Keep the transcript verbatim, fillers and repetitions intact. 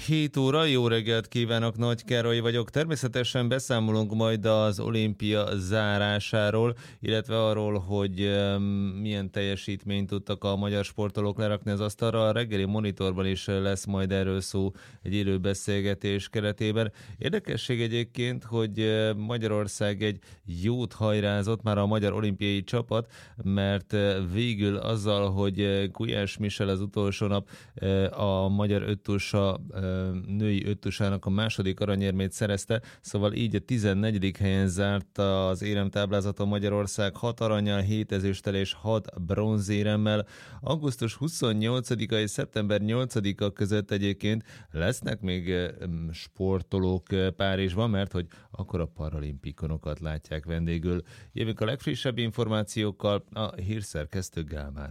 hét óra, jó reggelt kívánok, Nagy Károly vagyok. Természetesen beszámolunk majd az olimpia zárásáról, illetve arról, hogy um, milyen teljesítményt tudtak a magyar sportolók lerakni az asztalra. A reggeli monitorban is lesz majd erről szó egy élő beszélgetés keretében. Érdekesség egyébként, hogy Magyarország egy jót hajrázott már a magyar olimpiai csapat, mert végül azzal, hogy Gulyás Michel az utolsó nap a magyar öttusa női öttusának a második aranyérmét szerezte, szóval így a tizennegyedik helyen zárt az éremtáblázaton Magyarország hat arannyal, hét ezüsttel és hat bronzéremmel. augusztus huszonnyolcadika és szeptember nyolcadika között egyébként lesznek még sportolók Párizsban, mert hogy akkor a paralimpikonokat látják vendégül. Jövünk a legfrissebb információkkal, a hírszerkesztő Gálmár.